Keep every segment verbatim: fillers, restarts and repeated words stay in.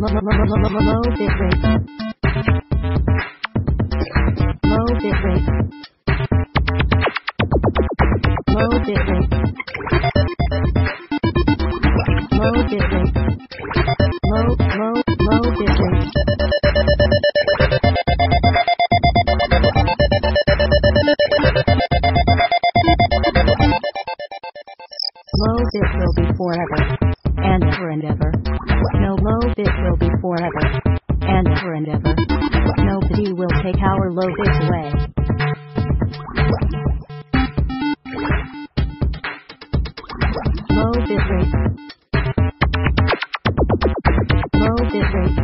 Low bit rate. Low bit rate. Low bit rate. Low bit rate. Low, low, low bit rate. Low bit will be forever and ever and ever. No low bit will be forever and ever and ever. Nobody will take our low bit away. Low bit rate. Low bit rate.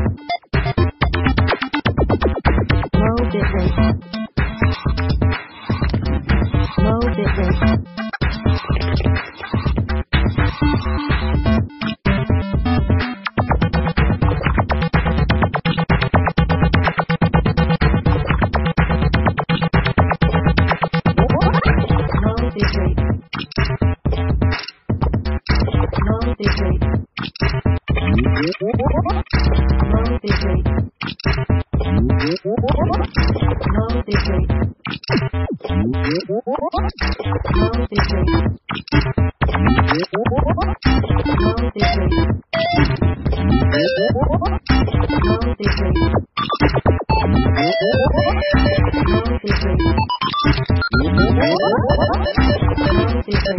Low bit rate. Low bit rate. Low